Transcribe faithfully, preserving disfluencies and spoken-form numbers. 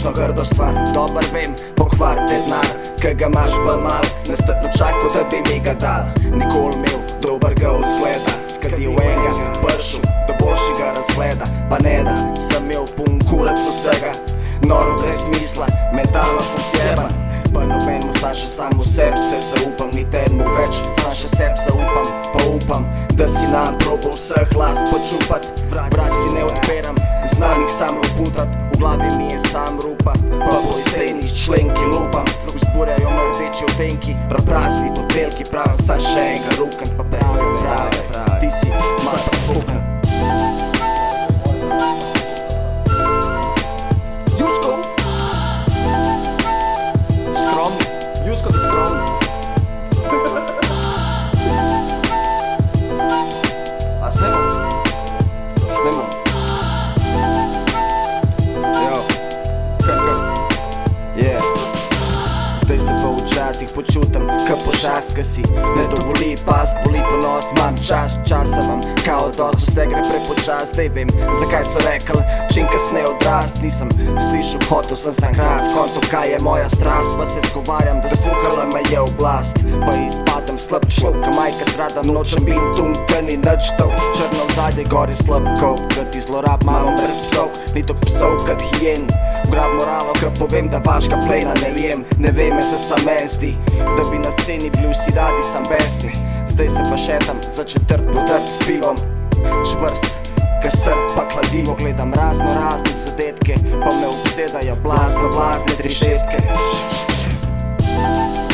strašno grdo stvar. Dobar vem, pokvarite denar, ke ga imaš pa mal, nestrpno čakal, da bi mi ga dal. Nikoli imel dobrega vzgleda, skadil enega, pršel, da boljši ga razgleda. Pa ne da, sem imel pun kurac vsega, noro brez smisla, mentalno sem sjeban. Pa nobenmu sam še sam v sebi se zaupam, ni tenmu več, sam še sebi zaupam. Pa upam, da si nam probal vseh las počupat, vrat si ne odpiram, znanih sam roputat. V glavi mi je sam rupa, pa po steni členki lupam. Vzburjajo me rdeči odtenki, prazni buteljki, pravim sam še enega rukan. Pa pravi, pravi, ti si malo prefuknan. Jusko! Skromni, Jusko da skromni. A snimam? Snimam. Jo, kar kar, yeah. Zdaj se pa včasih počutam, ka pošast, ka si ne dovoli past, boli ponos, imam čas, časa vam, kao dost, vse gre prepočas. Zdaj vem, zakaj so rekl, čim kasneje odrast. Nisem slišal, hotel sem sam kras, konto kaj je moja strast. Pa se zgovarjam, da sfukala me je oblast, pa izpadam slab človek, ka majka stradam, nočem bin tum, ka ni nič tov. Črno vzadje, gori slab kov, ka ti zlorab mamam brez psov, ni to psov kad hijen. Grab moralo, ka povem, da vaška plejna ne jem. Ne vem, me se sam men zdi, da bi na sceni bili vsi radi sam besni. Zdaj se pa šetam za četrt podrt s pivom, čvrst, ka srd pa kladivo. Gledam razno razne zadetke, pa me obsedajo blazno blazne tri šestke. Šest, šest, šest.